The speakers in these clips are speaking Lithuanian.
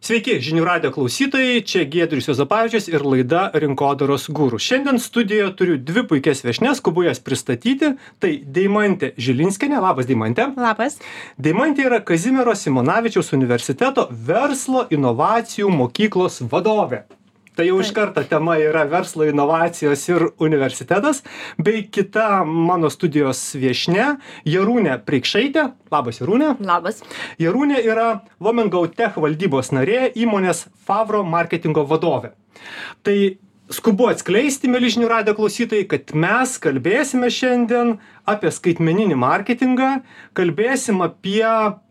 Sveiki, žinių radijo klausytojai, čia Giedrius Juozapavičius ir laida Rinkodaros guru. Šiandien studijoje turiu dvi puikias viešnias, skubu jas pristatyti. Tai Deimantė Žilinskienė, labas Deimantė. Labas. Deimantė yra Kazimiero Simonavičiaus universiteto verslo inovacijų mokyklos vadovė. Tai jau iš karto tema yra verslo inovacijos ir universitetas, bei kita mano studijos viešnia Jarūnė Preikšaitė. Labas, Jarūnė. Labas. Jarūnė yra Women Go Tech valdybos narė, įmonės Favro marketingo vadovė. Tai skubu atskleisti, mieli žinių radijo klausytojai, kad mes kalbėsime šiandien apie skaitmeninį marketingą, kalbėsim apie,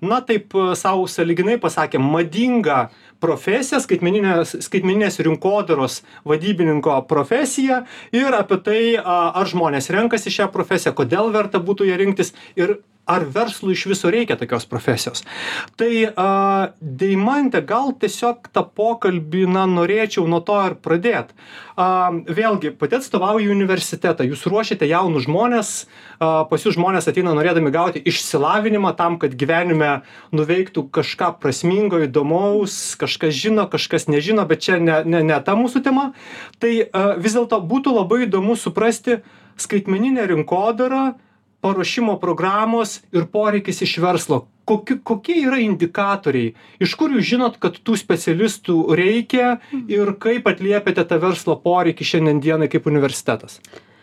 savo sąlyginai pasakėm, madingą profesiją, skaitmeninės rinkodaros vadybininko profesiją ir apie tai, ar žmonės renkasi šią profesiją, kodėl verta būtų ją rinktis ir ar verslui iš viso reikia tokios profesijos. Tai Deimantė, gal tiesiog tą pokalbį norėčiau nuo to ir pradėti. Vėlgi, pati atstovauju universitetą, jūs ruošiate jaunus žmonės, pas jūs žmonės ateina norėdami gauti išsilavinimą tam, kad gyvenime nuveiktų kažką prasmingo, įdomaus, kažkas žino, kažkas nežino, bet čia ne ta mūsų tema. Tai vis dėlto būtų labai įdomu suprasti skaitmeninę rinkodarą, paruošimo programos ir poreikis iš verslo. Kokie yra indikatoriai? Iš kur jūs žinot, kad tų specialistų reikia ir kaip atliepiate tą verslo poreikį šiandien dienai kaip universitetas?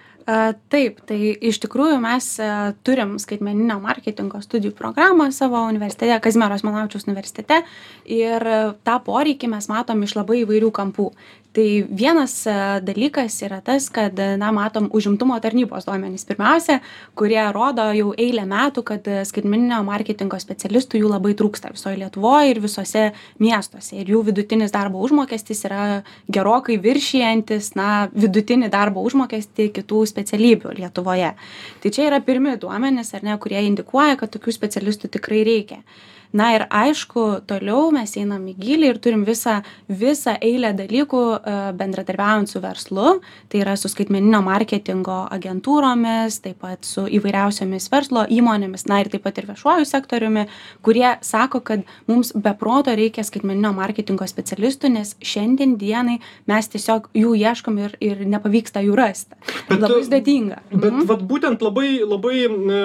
Taip, tai iš tikrųjų mes turim skaitmeninio marketingo studijų programą savo universitete, Kazimiero Simonavičiaus universitete, ir tą poreikį mes matom iš labai įvairių kampų. Tai vienas dalykas yra tas, kad matom užimtumo tarnybos duomenys pirmiausia, kurie rodo jau eilę metų, kad skaitmeninio marketingo specialistų jų labai trūksta visoje Lietuvoje ir visose miestuose. Ir jų vidutinis darbo užmokestis yra gerokai viršijantis vidutinį darbo užmokestį kitų specialybių Lietuvoje. Tai čia yra pirmi duomenys, kurie indikuoja, kad tokių specialistų tikrai reikia. Ir aišku, toliau mes einam į gylį ir turim visą eilę dalykų bendradarbiaujant su verslu, tai yra su skaitmeninio marketingo agentūromis, taip pat su įvairiausiomis verslo įmonėmis, ir taip pat ir viešuoju sektoriumi, kurie sako, kad mums be proto reikia skaitmeninio marketingo specialistų, nes šiandien dienai mes tiesiog jų ieškom ir nepavyksta jų rasti. Labai sudėtinga. Bet būtent labai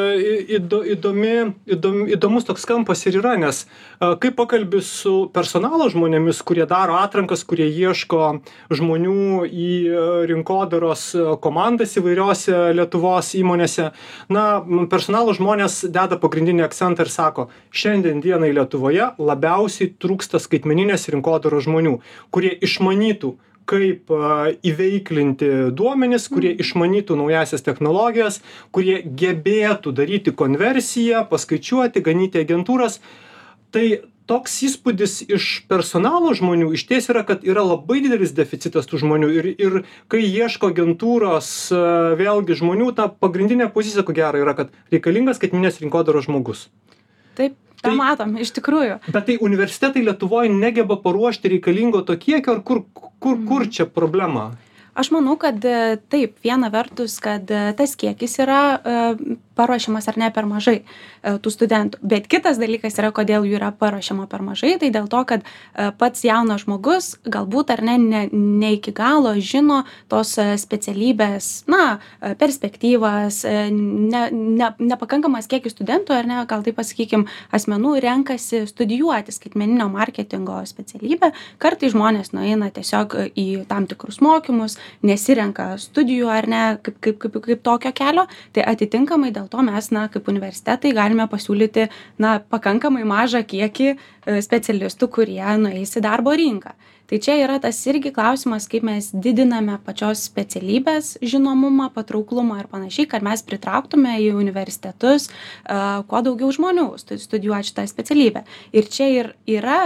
įdomus toks kampas ir yra, nes kai pakalbi su personalo žmonėmis, kurie daro atrankas, kurie ieško žmonių į rinkodaros komandas įvairiose Lietuvos įmonėse, personalo žmonės deda pagrindinį akcentą ir sako, šiandien dienai Lietuvoje labiausiai trūksta skaitmeninės rinkodaros žmonių, kurie išmanytų kaip įveiklinti duomenis, kurie išmanytų naujasias technologijas, kurie gebėtų daryti konversiją, paskaičiuoti, ganyti agentūras. Tai toks įspūdis iš personalo žmonių išties yra, kad yra labai didelis deficitas tų žmonių ir kai ieško agentūros vėlgi žmonių, ta pagrindinė pozicija, ko gero, yra, kad reikalingas skaitmeninės rinkodaros žmogus. Taip. Tai matom, iš tikrųjų. Bet tai universitetai Lietuvoje negeba paruošti reikalingo to kiekio, ar kur čia problema? Aš manau, kad taip, viena vertus, kad tas kiekis yra paruošiamas ar ne per mažai tų studentų. Bet kitas dalykas yra, kodėl jų yra paruošiama per mažai, tai dėl to, kad pats jaunas žmogus galbūt ar ne iki galo žino tos specialybės, perspektyvas, nepakankamas kiekis studentų, ar ne, gal taip pasakykim, asmenų renkasi studijuoti skaitmeninio marketingo specialybę. Kartais žmonės nueina tiesiog į tam tikrus mokymus, nesirenka studijų ar ne kaip tokio kelio, tai atitinkamai dėl to mes kaip universitetai galime pasiūlyti pakankamai mažą kiekį specialistų, kurie nueis į darbo rinką. Tai čia yra tas irgi klausimas, kaip mes didiname pačios specialybės žinomumą, patrauklumą ir panašiai, kad mes pritrauktume į universitetus kuo daugiau žmonių studijuoti šitą specialybę. Ir čia yra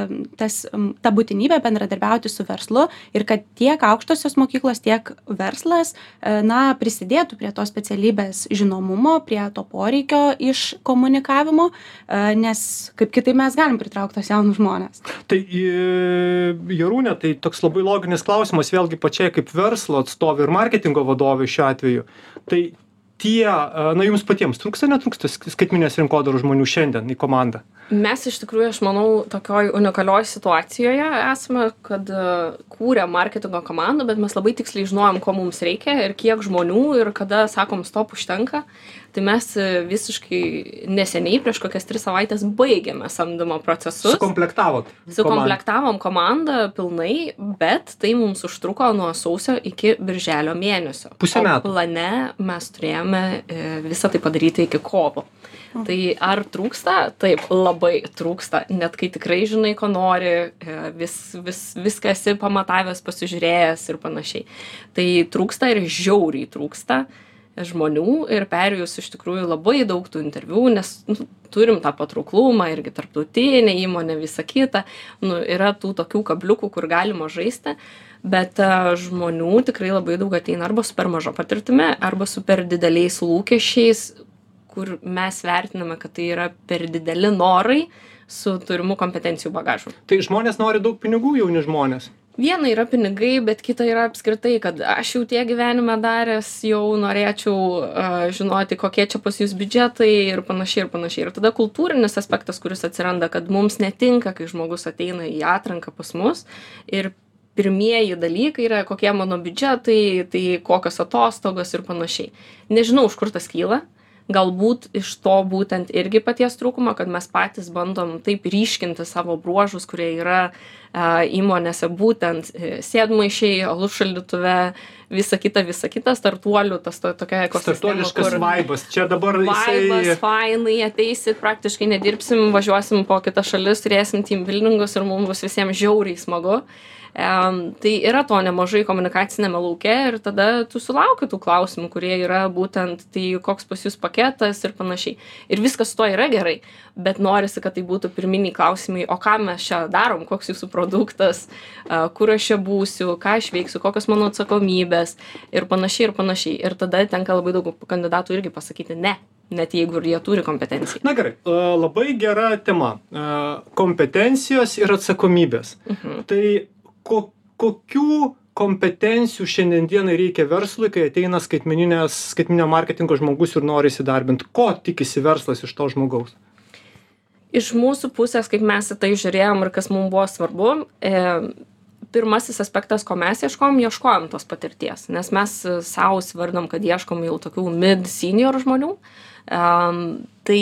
ta būtinybė bendradarbiauti su verslu ir kad tiek aukštosios mokyklos, tiek verslas prisidėtų prie tos specialybės žinomumo, prie to poreikio iš komunikavimo, nes kaip kitaip mes galim pritraukti tos jaunus žmonės. Tai Jarūnė, tai toks labai loginis klausimas vėlgi pačiai kaip verslo atstovai ir marketingo vadovai šiuo atveju. Tai jums patiems trūksta, netrūksta skaitminės rinkodaros žmonių šiandien į komandą? Mes iš tikrųjų, aš manau, tokioj unikalioj situacijoje esame, kad kūrė marketingo komandą, bet mes labai tiksliai žinojom, ko mums reikia ir kiek žmonių ir kada, sakom, stop užtenka. Tai mes visiškai neseniai, prieš kokias 3 savaitės, baigėme samdymo procesus. Sukomplektavom komandą pilnai, bet tai mums užtruko nuo sausio iki birželio mėnesio. Pusę metų. O plane mes turėjome visą tai padaryti iki kovo. Tai ar trūksta? Taip, labai trūksta. Net kai tikrai žinai, ko nori, viską esi pamatavęs, pasižiūrėjęs ir panašiai. Tai trūksta ir žiauriai trūksta žmonių ir perėjus iš tikrųjų labai daug tų interviu, nes turim tą patrauklumą, irgi tarptautinė įmonė, visa kita. Yra tų tokių kabliukų, kur galima žaisti, bet žmonių tikrai labai daug ateina arba su per maža patirtimi, arba su per dideliais lūkesčiais, kur mes vertiname, kad tai yra per dideli norai su turimų kompetencijų bagažu. Tai žmonės nori daug pinigų, jauni žmonės? Viena yra pinigai, bet kita yra apskritai, kad aš jau tiek gyvenime daręs, jau norėčiau žinoti, kokie čia pas jūs biudžetai ir panašiai ir panašiai. Ir tada kultūrinis aspektas, kuris atsiranda, kad mums netinka, kai žmogus ateina į atranką pas mus ir pirmieji dalykai yra, kokie mano biudžetai, tai kokios atostogos ir panašiai. Nežinau, iš kur tas kyla. Galbūt iš to būtent irgi paties trūkumo, kad mes patys bandom taip ryškinti savo bruožus, kurie yra įmonėse, būtent sėdmaišiai, alus šaldytuve, visa kita, startuolių, tas tokia ekosistema. Startuoliškas vaibas, čia dabar vaibas, fainai, ateisit, praktiškai nedirbsim, važiuosim po kitas šalis, turėsim team buildingus ir mums bus visiems žiauriai smagu. Tai yra to nemažai komunikacinėme lauke ir tada tu sulauki tų klausimų, kurie yra būtent tai koks pas jūs paketas ir panašiai. Ir viskas su to yra gerai, bet norisi, kad tai būtų pirminiai klausimai, o ką mes čia darom, koks jūsų produktas, kur aš čia būsiu, ką aš veiksiu, kokios mano atsakomybės ir panašiai ir panašiai. Ir tada tenka labai daug kandidatų irgi pasakyti ne. Net jeigu ir jie turi kompetenciją. Na gerai, labai gera tema. Kompetencijos ir atsakomybės. Tai kokių kompetencijų šiandienai reikia verslui, kai ateina skaitmeninio marketingo žmogus ir nori įsidarbinti? Ko tikisi verslas iš to žmogaus? Iš mūsų pusės, kaip mes į tai žiūrėjom ir kas mums buvo svarbu, pirmasis aspektas, ko mes ieškojom tos patirties, nes mes savo svardom, kad ieškom jau tokių mid-senior žmonių. Tai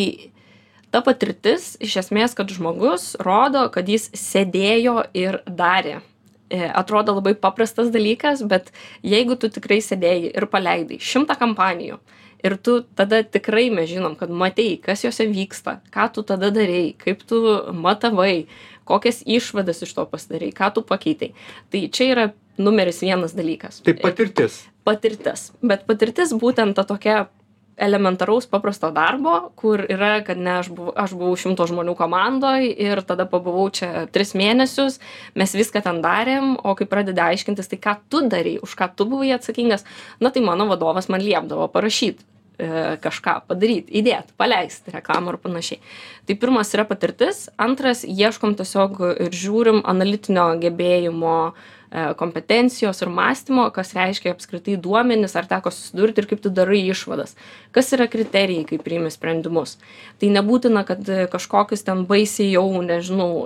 ta patirtis, iš esmės, kad žmogus rodo, kad jis sėdėjo ir darė. Atrodo labai paprastas dalykas, bet jeigu tu tikrai sėdėjai ir paleidai 100 kampanijų ir tu tada tikrai mes žinom, kad matei, kas juose vyksta, ką tu tada darei, kaip tu matavai, kokias išvadas iš to pasidarei, ką tu pakeitai. Tai čia yra numeris 1 dalykas. Tai patirtis. Patirtis. Bet patirtis būtent ta tokia elementaraus paprasto darbo, kur yra, kad ne aš buvau 100 žmonių komandoj ir tada pabuvau čia 3 mėnesius, mes viską ten darėm, o kai pradedi aiškintis, tai ką tu darei, už ką tu buvai atsakingas, na tai mano vadovas man liepdavo parašyti kažką, padaryti, įdėti, paleisti reklamą ir panašiai. Tai pirmas yra patirtis, antras ieškom tiesiog ir žiūrim analitinio gebėjimo, kompetencijos ir mąstymo, kas reiškia apskritai duomenis, ar teko susidurti ir kaip tu darai išvadas. Kas yra kriterijai, kai priimi sprendimus. Tai nebūtina, kad kažkokius ten baisiai jau, nežinau,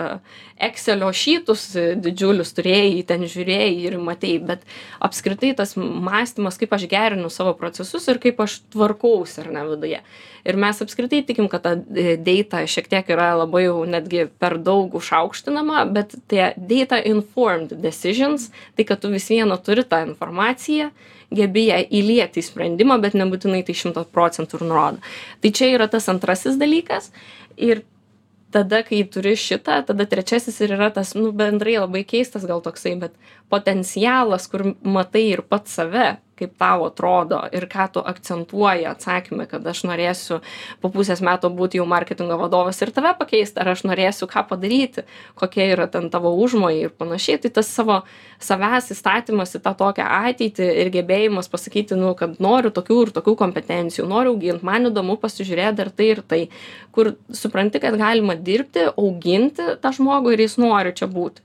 Excelio šytus didžiulius turėjai, ten žiūrėjai ir matei, bet apskritai tas mąstymas, kaip aš gerinu savo procesus ir kaip aš tvarkausi ar ne viduje. Ir mes apskritai tikim, kad ta data šiek tiek yra labai jau netgi per daug užaukštinama, bet tie data informed decisions, tai kad tu vis viena turi tą informaciją, gebi ją įlieti į sprendimą, bet nebūtinai tai 100% ir nurodo. Tai čia yra tas antrasis dalykas ir tada, kai turi šitą, tada trečiasis ir yra tas, bendrai labai keistas gal toksai, bet potencialas, kur matai ir pats save, kaip tau atrodo ir ką tu akcentuoji atsakymą, kad aš norėsiu po pusės metų būti jau marketingo vadovas ir tave pakeisti, ar aš norėsiu ką padaryti, kokie yra ten tavo užmojai ir panašiai, tai tas savęs įstatymas į tą tokią ateitį ir gebėjimas pasakyti, kad noriu tokių ir tokių kompetencijų, noriu auginti, man įdomu pasižiūrėti dar tai ir tai, kur supranti, kad galima dirbti, auginti tą žmogų ir jis nori čia būti.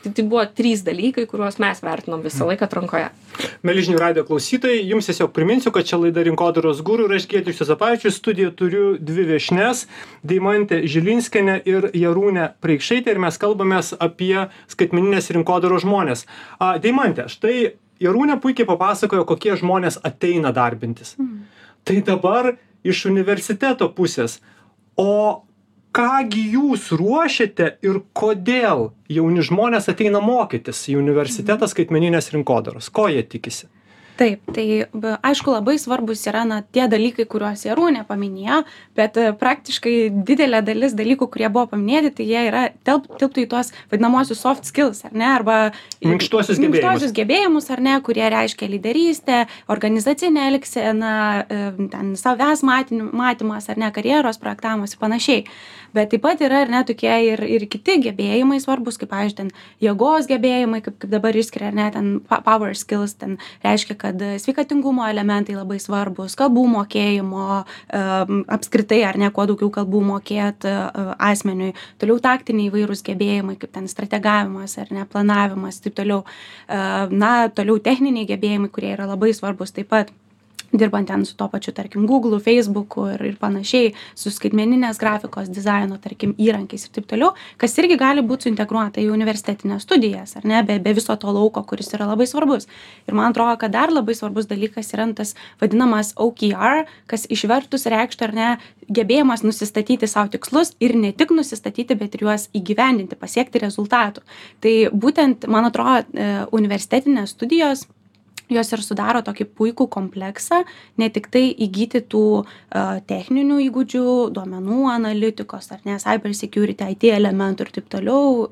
Tai buvo 3 dalykai, kuriuos mes vertinom visą laiką atrankoje. Mieli žinių radijo klausytojai, jums tiesiog priminsiu, kad čia laida Rinkodaros guru ir aš Giedrius Juozapavičius. Studijoje turiu 2 viešnias - Deimantę Žilinskienę ir Jarūnę Preikšaitę, ir mes kalbamės apie skaitmeninės rinkodaros žmonės. Deimantė, štai Jarūnė puikiai papasakojo, kokie žmonės ateina darbintis. Tai dabar iš universiteto pusės. O kągi jūs ruošiate ir kodėl jauni žmonės ateina mokytis į universitetą skaitmeninės rinkodaros? Ko jie tikisi? Taip, tai aišku labai svarbus yra tie dalykai, kuriuos Jarūnė paminėjo, bet praktiškai didelė dalis dalykų, kurie buvo paminėti, tai jie yra tilptų į tuos vadinamosius soft skills, ar ne, arba minkštuosius gebėjimus, ar ne, kurie reiškia lyderystę, organizacinę elgseną, ten savęs matymas, ar ne, karjeros projektavimas ir panašiai. Bet taip pat yra, ar ne, tokie ir kiti gebėjimai svarbus, kaip, pavyzdžiui, ten jėgos gebėjimai, kaip dabar išskiria, ar ne, ten power skills, ten reiškia, kad sveikatingumo elementai labai svarbus, kalbų mokėjimo, apskritai, ar ne, kuo daugiau kalbų mokėti asmeniui, toliau taktiniai įvairūs gebėjimai, kaip ten strategavimas, ar ne, planavimas, taip toliau, toliau techniniai gebėjimai, kurie yra labai svarbus taip pat, dirbant ten su to pačiu, tarkim, Google, Facebook'u ir panašiai, su skaitmeninės grafikos dizaino, tarkim, įrankiais ir taip toliau, kas irgi gali būti suintegruota į universitetinės studijas, ar ne, be viso to lauko, kuris yra labai svarbus. Ir man atrodo, kad dar labai svarbus dalykas yra tas vadinamas OKR, kas išvertus reikštų, ar ne, gebėjimas nusistatyti savo tikslus ir ne tik nusistatyti, bet ir juos įgyvendinti, pasiekti rezultatų. Tai būtent, man atrodo, universitetinės studijos jos ir sudaro tokį puikų kompleksą, ne tik tai įgyti tų techninių įgūdžių, duomenų analitikos, ar ne, cyber security, IT elementų ir taip toliau,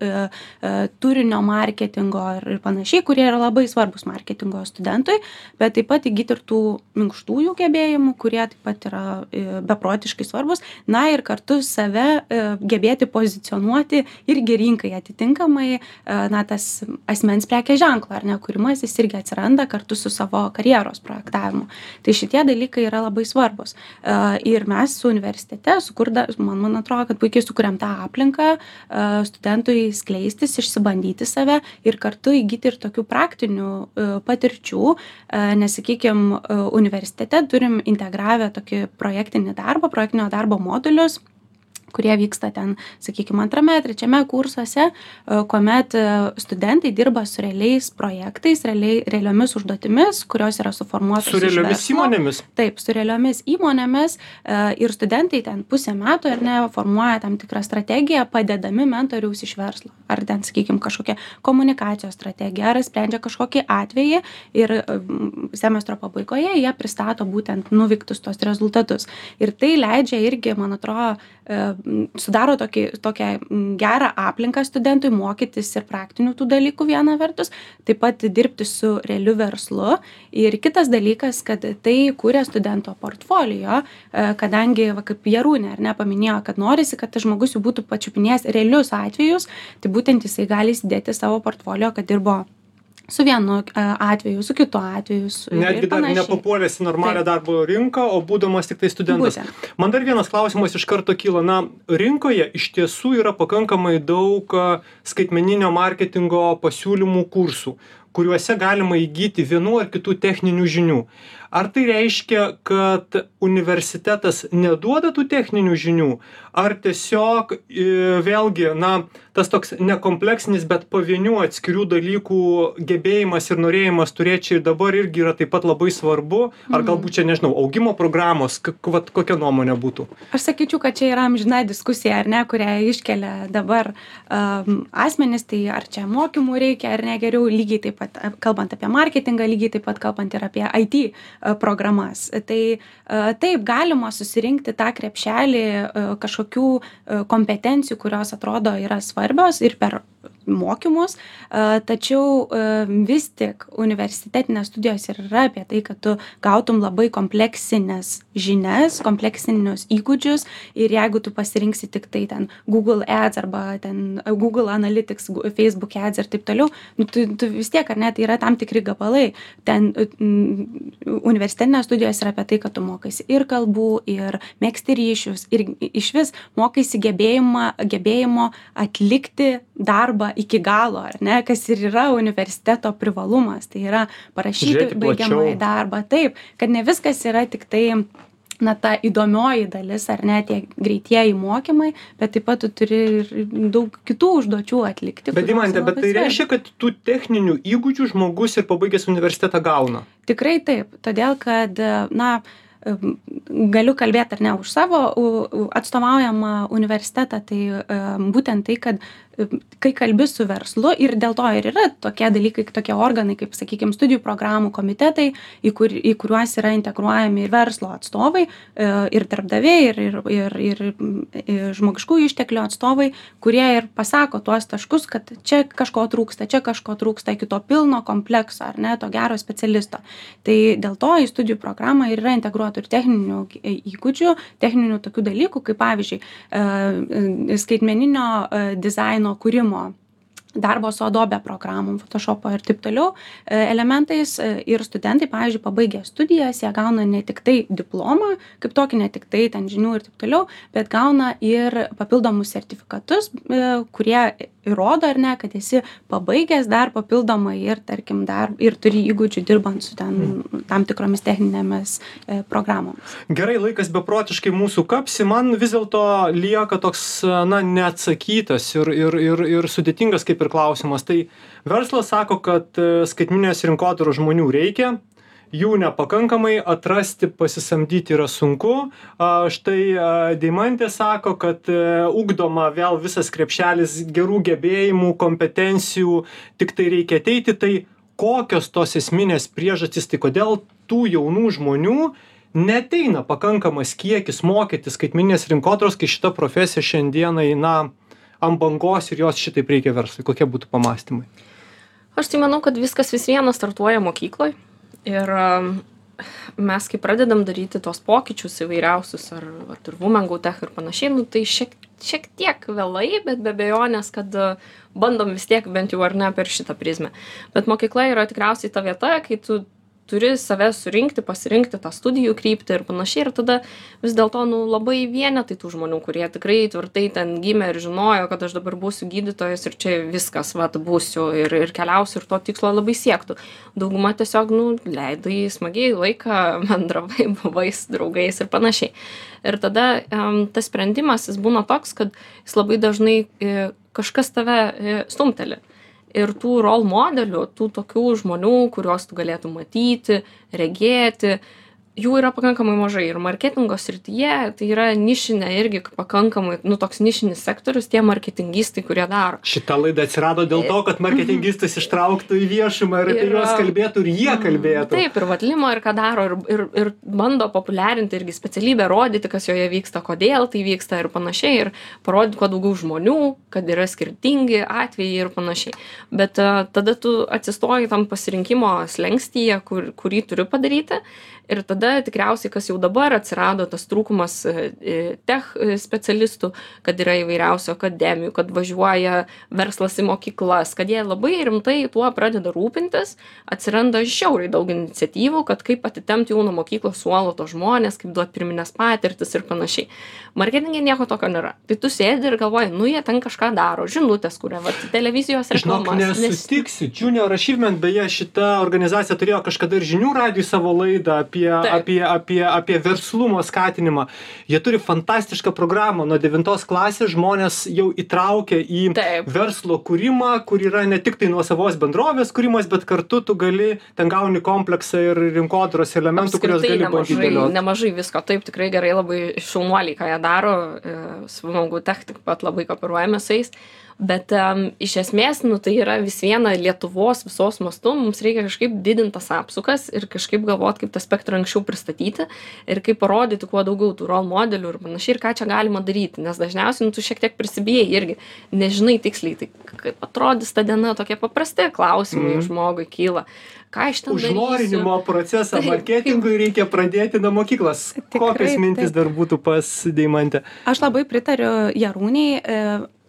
turinio marketingo ir panašiai, kurie yra labai svarbus marketingo studentui, bet taip pat įgyti ir tų minkštųjų gebėjimų, kurie taip pat yra beprotiškai svarbus, ir kartu save gebėti pozicionuoti irgi rinkai atitinkamai, tas asmens prekės ženklo, ar ne, kūrimas jis irgi atsiranda kartu su savo karjeros projektavimu. Tai šitie dalykai yra labai svarbus. Ir mes su universitete man atrodo, kad puikiai sukuriam tą aplinką studentui skleistis, išsibandyti save ir kartu įgyti ir tokių praktinių patirčių, nes, sakykime, universitete turim integravę tokį projektinio darbo modulius, kurie vyksta ten, sakykime, 2., 3. kursuose, kuomet studentai dirba su realiais projektais, realiomis užduotimis, kurios yra suformuotos su realiomis įmonėmis. Taip, su realiomis įmonėmis ir studentai ten pusę metų, ar ne, formuoja tam tikrą strategiją, padedami mentoriaus iš verslo. Ar ten, sakykime, kažkokia komunikacijos strategija, ar sprendžia kažkokį atvejį ir semestro pabaigoje jie pristato būtent nuveiktus tos rezultatus. Ir tai leidžia irgi, man atrodo, sudaro tokią gerą aplinką studentui mokytis ir praktinių tų dalykų viena vertus, taip pat dirbti su realiu verslu. Ir kitas dalykas, kad tai kūrė studento portfolio, kadangi, kaip Jarūnė, ar ne, paminėjo, kad norisi, kad tas žmogus jau būtų pačiupinėjęs realius atvejus, tai būtent jisai gali įsidėti savo portfolio, kad dirbo su vienu atveju, su kitu atveju. Netgi dar nepapuolęs į normalią darbo rinką, o būdamas tik tai studentas. Man dar vienas klausimas iš karto kyla. Rinkoje iš tiesų yra pakankamai daug skaitmeninio marketingo pasiūlymų kursų, kuriuose galima įgyti vienų ar kitų techninių žinių. Ar tai reiškia, kad universitetas neduoda tų techninių žinių, ar tiesiog vėlgi, tas toks nekompleksinis, bet pavienių atskirių dalykų gebėjimas ir norėjimas turėti čia ir dabar irgi yra taip pat labai svarbu, ar galbūt čia, nežinau, augimo programos, kokia nuomonė būtų? Aš sakyčiau, kad čia yra amžina diskusija, ar ne, kurią iškelia dabar asmenys, tai ar čia mokymų reikia, ar ne, geriau, lygiai taip pat, kalbant apie marketingą, lygiai taip pat kalbant ir apie IT programas. Tai taip galima susirinkti tą krepšelį kažkokių kompetencijų, kurios atrodo yra svarbios ir per mokymus, tačiau vis tik universitetinės studijos yra apie tai, kad tu gautum labai kompleksinės žinias, kompleksinius įgūdžius ir jeigu tu pasirinksi tik tai ten Google Ads arba ten Google Analytics, Facebook Ads ir taip toliau, tu vis tiek, ar ne, tai yra tam tikri gabalai. Ten universitetinės studijos yra apie tai, kad tu mokaisi ir kalbų, ir megzti ryšius, ir išvis mokaisi gebėjimo atlikti darbą iki galo, ar ne, kas ir yra universiteto privalumas, tai yra parašyti baigiamąjį darbą. Taip, kad ne viskas yra tik tai ta įdomioji dalis, ar ne, tie greitieji mokymai, bet taip pat tu turi ir daug kitų užduočių atlikti. Bet Deimante, bet tai reiškia, kad tų techninių įgūdžių žmogus ir pabaigęs universitetą gauna? Tikrai taip, todėl kad, galiu kalbėti ar ne už savo atstovaujamą universitetą, tai būtent tai, kad kai kalbi su verslu ir dėl to ir yra tokie dalykai, tokie organai, kaip, sakykime, studijų programų komitetai, į kuriuos yra integruojami ir verslo atstovai, ir darbdaviai, ir žmogiškųjų išteklių atstovai, kurie ir pasako tuos taškus, kad čia kažko trūksta iki to pilno komplekso, ar ne, to gero specialisto. Tai dėl to į studijų programą ir yra integruotų ir techninių įgūdžių, techninių tokių dalykų, kaip pavyzdžiui, skaitmeninio dizaino kūrimo, darbo su Adobe programom, Photoshopo ir taip toliau elementais ir studentai, pavyzdžiui, pabaigę studijas, jie gauna ne tik tai diplomą, kaip tokį, ne tik tai ten žinių ir taip toliau, bet gauna ir papildomus sertifikatus, kurie įrodo, ar ne, kad esi pabaigęs dar papildomai ir, tarkim, dar ir turi įgūdžių dirbant su tam tikromis techninėmis programomis. Gerai, laikas beprotiškai mūsų kapsi, man vis dėlto lieka toks, neatsakytas ir sudėtingas kaip ir klausimas. Tai verslas sako, kad skaitmeninės rinkodaros žmonių reikia, jų nepakankamai, atrasti, pasisamdyti yra sunku. Štai Deimantė sako, kad ugdoma vėl visas krepšelis gerų gebėjimų, kompetencijų, tik tai reikia ateiti. Tai kokios tos esminės priežastys, tai kodėl tų jaunų žmonių neateina pakankamas kiekis mokytis skaitmeninės rinkodaros, kai šita profesija šiandieną ant bangos ir jos šitaip reikia verslui? Kokie būtų pamąstymai? Aš tai manau, kad viskas vis viena startuoja mokykloje. Ir mes, kai pradedam daryti tos pokyčius įvairiausius, ar ir Women Go Tech ir panašiai, tai šiek tiek vėlai, bet be abejonės, kad bandom vis tiek bent jau ar ne per šitą prizmę. Bet mokykla yra tikriausiai ta vieta, kai tu turi save surinkti, pasirinkti tą studijų kryptį ir panašiai. Ir tada vis dėlto labai vienetai tų žmonių, kurie tikrai tvirtai ten gimė ir žinojo, kad aš dabar būsiu gydytojas ir čia viskas, būsiu ir keliausiu ir to tikslo labai siektų. Dauguma tiesiog, leidai smagiai laiką, bendravai, buvai su draugais ir panašiai. Ir tada tas sprendimas, jis būna toks, kad jis labai dažnai kažkas tave stumteli. Ir tų role modelių, tų tokių žmonių, kuriuos tu galėtum matyti, regėti, jų yra pakankamai mažai. Ir marketingo srityje tai yra nišinė irgi pakankamai, toks nišinis sektorius, tie marketingistai, kurie daro. Šita laida atsirado dėl to, kad marketingistas ištrauktų į viešumą ir apie juos kalbėtų ir jie kalbėtų. Taip, ir Vatlimo, ir ką daro, ir bando populiarinti irgi specialybę, rodyti, kas joje vyksta, kodėl tai vyksta ir panašiai, ir parodyti kuo daugiau žmonių, kad yra skirtingi atvejai ir panašiai. Bet tada tu atsistoji tam pasirinkimo slengstyje, kurį turiu padaryti. Ir tada tikriausiai, kas jau dabar atsirado, tas trūkumas tech specialistų, kad yra įvairiausių akademijų, kad važiuoja verslas į mokyklas, kad jie labai rimtai tuo pradeda rūpintis, atsiranda žiauriai daug iniciatyvų, kad kaip atitemti jau nuo mokyklos suolo to žmonės, kaip duoti pirminės patirtis ir panašiai. Marketinge nieko tokio nėra. Tai tu sėdi ir galvoji, jie ten kažką daro, žinutės, kuria, televizijos reklamas. Žinok, nesutiksi. Junior Achievement, beje, šita organizacija turėjo kažkada ir žinių radijui savo laidą apie verslumo skatinimą. Jie turi fantastišką programą. Nuo 9 klasės žmonės jau įtraukia į verslo kūrimą, kur yra ne tik tai nuosavos bendrovės kūrimas, bet kartu tu gali, ten gauni kompleksą ir rinkodaros elementų, kurios gali bandyti dėlioti. Nemažai visko. Taip, tikrai gerai, labai šaunuoliai, ką jie daro. Su Women Go Tech tik pat labai kooperuojame su jais. Bet iš esmės, tai yra vis viena Lietuvos visos mastu, mums reikia kažkaip didinti tas apsukas ir kažkaip galvoti, kaip tą spektrą anksčiau pristatyti ir kaip parodyti kuo daugiau tų role modelių ir panašiai, ir ką čia galima daryti, nes dažniausiai tu šiek tiek prisibijai irgi, nežinai tiksliai, tai kaip atrodys ta diena, tokie paprasti klausimai žmogui kyla. Ką aš ten darysiu? Užnorinimo procesą marketingui reikia pradėti nuo mokyklos. Kokios mintis dar būtų pas Deimantę? Aš labai pritariu Jarūnei.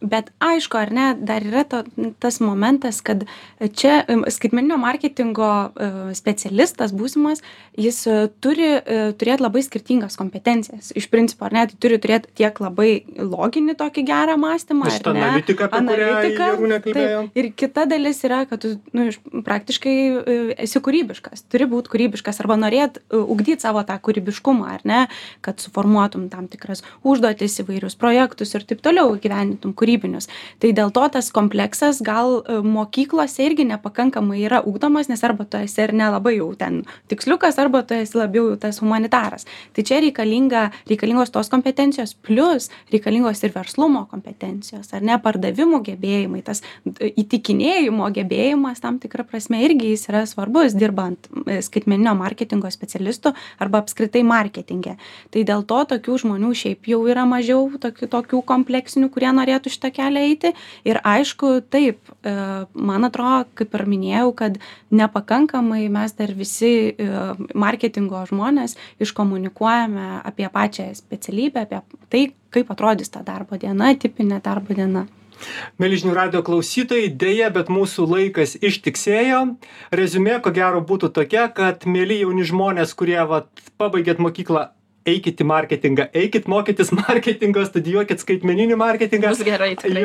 bet aišku, ar ne, dar yra tas momentas, kad čia skaitmeninio marketingo specialistas būsimas, jis turi turėti labai skirtingas kompetencijas. Iš principo, ar ne, tai turi turėti tiek labai loginį tokį gerą mąstymą, ar ne? Analitiką, apie kurią Jarūnė kalbėjo. Ir kita dalis yra, kad tu praktiškai esi kūrybiškas, turi būti kūrybiškas arba norėt ugdyti savo tą kūrybiškumą, ar ne, kad suformuotum tam tikras užduotis, įvairius projektus ir taip toliau gyvenintum kūrybinius. Tai dėl to tas kompleksas gal mokyklose irgi nepakankamai yra ugdomas, nes arba tu esi ir nelabai jau ten tiksliukas, arba tu esi labiau tas humanitaras. Tai čia reikalingos tos kompetencijos, plus reikalingos ir verslumo kompetencijos, ar ne, pardavimų gebėjimai, tas įtikinėjimo gebėjimas tam tikrą prasme irgi jis yra svarbus dirbant skaitmeninio marketingo specialistu arba apskritai marketinge. Tai dėl to tokių žmonių šiaip jau yra mažiau, tokių kompleksinių, kurie norėtų šitą kelią eiti. Ir aišku, taip, man atrodo, kaip ir minėjau, kad nepakankamai mes dar visi marketingo žmonės iškomunikuojame apie pačią specialybę, apie tai, kaip atrodys ta darbo diena, tipinė darbo diena. Mieli žinių radijo klausytojai, deja, bet mūsų laikas ištiksėjo. Reziumė, ko gero, būtų tokia, kad mieli jauni žmonės, kurie pabaigėt mokyklą, eikit į marketingą, eikit mokytis marketingo, studijuokit skaitmeninį marketingą. Bus gerai, tikrai.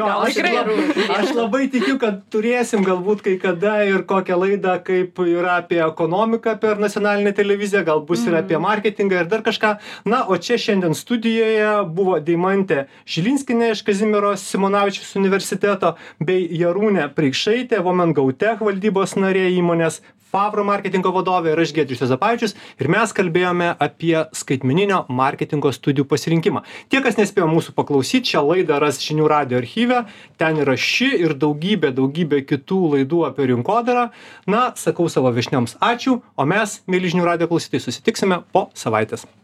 Aš labai tikiu, kad turėsim galbūt kai kada ir kokią laidą, kaip yra apie ekonomiką per nacionalinę televiziją, gal bus ir apie marketingą ir dar kažką. Na, o čia šiandien studijoje buvo Deimantė Žilinskienė iš Kazimiero Simonavičiaus universiteto bei Jarūnė Preikšaitė, Women Go Tech valdybos narė įmonės Favro marketingo vadovė ir aš Giedrius Juozapavičius ir mes kalbėjome apie skaitmeninio marketingo studijų pasirinkimą. Tie, kas nespėjo mūsų paklausyti, šią laidą ras žinių radijo archyve, ten yra ši ir daugybė kitų laidų apie rinkodarą. Na, sakau savo viešnioms ačiū, o mes, mieli žinių radijo klausytojai, susitiksime po savaitės.